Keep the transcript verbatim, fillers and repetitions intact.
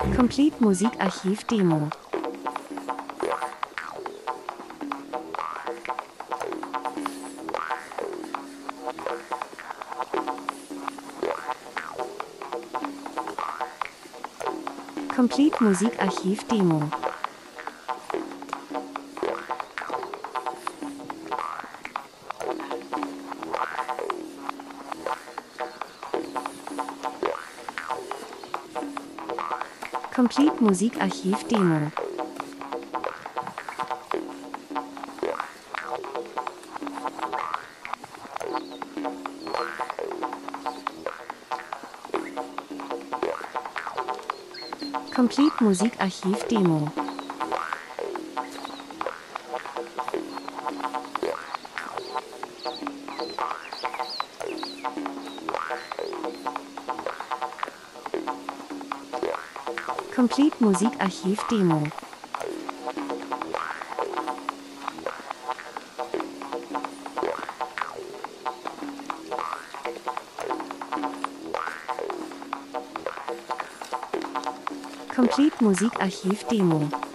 Complete Musikarchiv Demo. Complete Musikarchiv Demo. Complete Musikarchiv Demo. Complete Musikarchiv Demo. Complete Musikarchiv Demo. Complete Musikarchiv Demo.